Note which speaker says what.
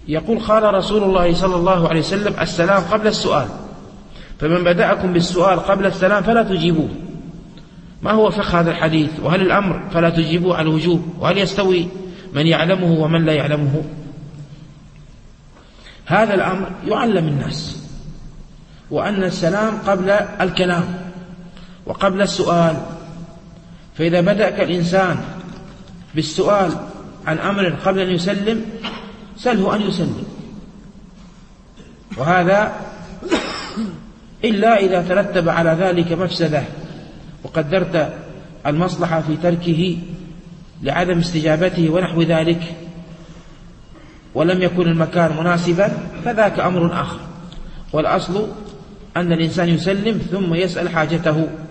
Speaker 1: يقول قال رسول الله صلى الله عليه وسلم السلام قبل السؤال، فمن بدأكم بالسؤال قبل السلام فلا تجيبوه. ما هو فقه هذا الحديث؟ وهل الأمر فلا تجيبوه على الوجوب؟ وهل يستوي من يعلمه ومن لا يعلمه؟ هذا الأمر يعلم الناس، وأن السلام قبل الكلام وقبل السؤال. فإذا بدأك الإنسان بالسؤال عن أمر قبل أن يسلم سله أن يسلم، وهذا إلا إذا ترتب على ذلك مفسدة وقدرت المصلحة في تركه لعدم استجابته ونحو ذلك، ولم يكن المكان مناسبا، فذاك أمر آخر. والأصل أن الإنسان يسلم ثم يسأل حاجته.